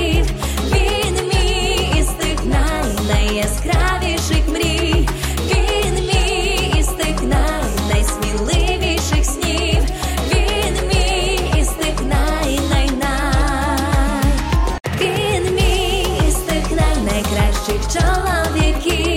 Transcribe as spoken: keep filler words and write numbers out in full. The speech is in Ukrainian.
снів. Він мій із тих най, найяскравіших мрій. Він мій із тих най, найсміливіших снів. Він мій із тих най, най, най. Він мій із тих най, найкращих чоловіків.